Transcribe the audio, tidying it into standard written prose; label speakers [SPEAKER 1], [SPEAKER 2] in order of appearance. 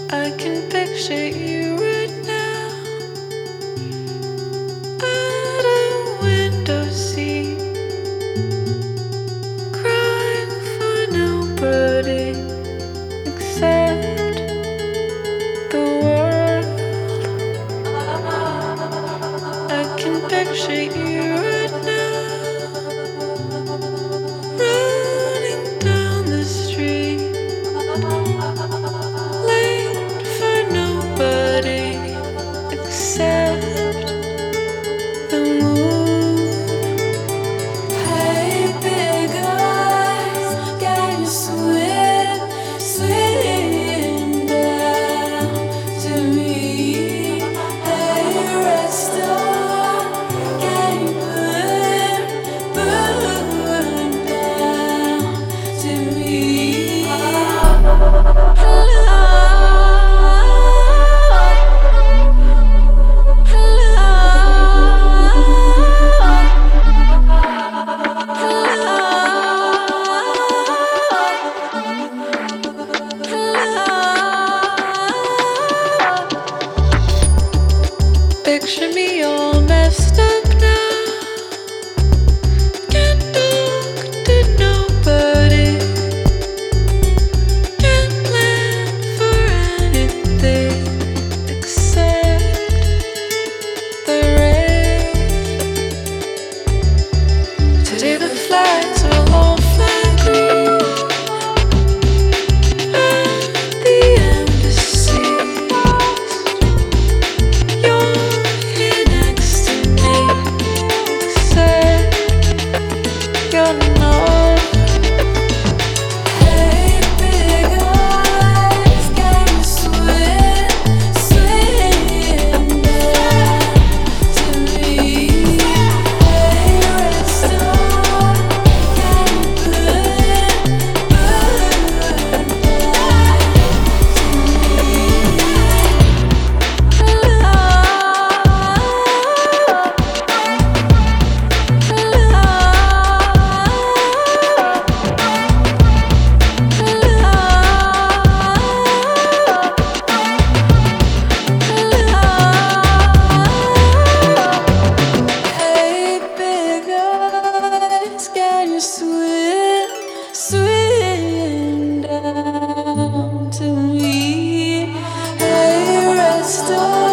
[SPEAKER 1] I can picture you right now at a window seat, crying for nobody except the world. I can picture you right now, running down the street, late for nobody except the moon. Hey, big eyes, can you swim, swim down to me? Hey, red star, can you burn down to me? Hello. Picture me all messed up now. Can't talk to nobody. Can't plan for anything except the rain. Today the flags will all fly green at the embassies. You're here next to me, except you're not. Hey, big eyes, can you swim, swim down to me? Hey, red star, can you burn down to Hey, big eyes, can you swim, swim down to me? Hey, red star.